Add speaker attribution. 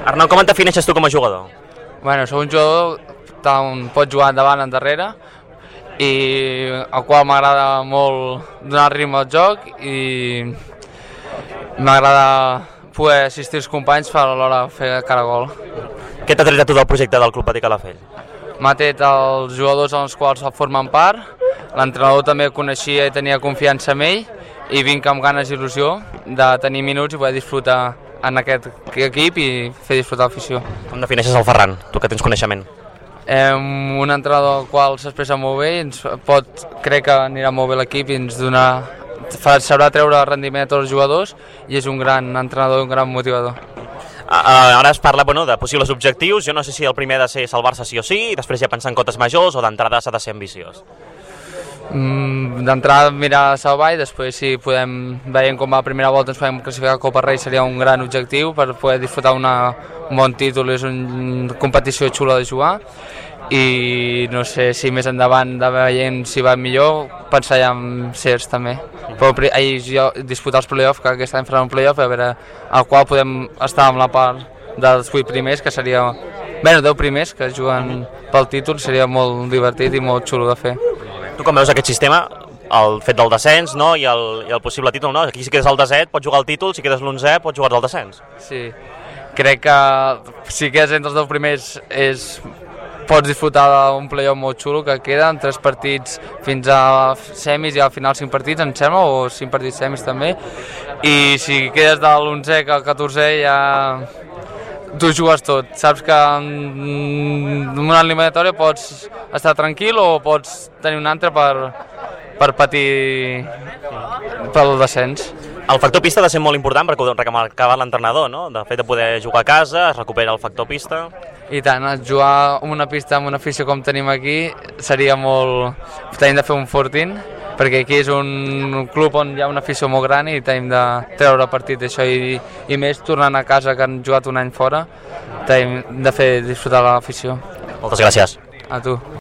Speaker 1: Arnau, com et defineixes tu com a jugador?
Speaker 2: Bueno, soc un jugador que pot jugar endavant, endarrere, i al qual m'agrada molt donar ritme al joc i m'agrada poder assistir els companys a l'hora de fer cara a gol.
Speaker 1: Què t'ha tret a tu del projecte del Club Patí Calafell?
Speaker 2: M'ha tret els jugadors amb els quals formen part, l'entrenador també coneixia i tenia confiança en ell i vinc amb ganes i il·lusió de tenir minuts i poder disfrutar en aquest equip i fer disfrutar l'afició.
Speaker 1: Com defineixes el Ferran, tu que tens coneixement?
Speaker 2: Un entrenador al qual s'expressa molt bé, crec que anirà molt bé l'equip i ens sabrà treure rendiment a tots els jugadors i és un gran entrenador i un gran motivador.
Speaker 1: Ara es parla de possibles objectius, jo no sé si el primer ha de ser salvar-se sí o sí, i després ja pensar en cotes majors o d'entrada s'ha de ser ambiciós.
Speaker 2: D'entrada mirar a salvar i després si podem, veient com va la primera volta ens podem classificar a Copa Rei seria un gran objectiu per poder disfrutar un bon títol, és una competició xula de jugar i no sé si més endavant de veient si va millor pensar ja en CERS també, però disputar els play-offs, que aquest any farà un play-off a veure al qual podem estar amb la part dels 8 primers, que seria 10 primers que juguen pel títol, seria molt divertit i molt xulo de fer.
Speaker 1: Tu com veus aquest sistema, el fet del descens i el possible títol, no? Aquí si quedes al 17 pots jugar al títol, si quedes l'11 pots jugar al descens.
Speaker 2: Sí, crec que si quedes entre els 10 primers pots disfrutar d'un play-off molt xulo que queden 3 partits fins a semis i al final 5 partits em sembla, o 5 partits semis també, i si quedes de l'11 que al 14 ja tu jugues tot, saps que en una eliminatòria pots estar tranquil o pots tenir un altre per patir pel descens.
Speaker 1: El factor pista ha de ser molt important perquè ho remarcava l'entrenador, no? De fet de poder jugar a casa, es recupera el factor pista.
Speaker 2: I tant, jugar en una pista amb una afició com tenim aquí seria molt... Tenim de fer un fortín, perquè aquí és un club on hi ha una afició molt gran i tenim de treure partit d'això i més tornant a casa que han jugat un any fora, tenim de fer disfrutar l'afició.
Speaker 1: Moltes gràcies.
Speaker 2: A tu.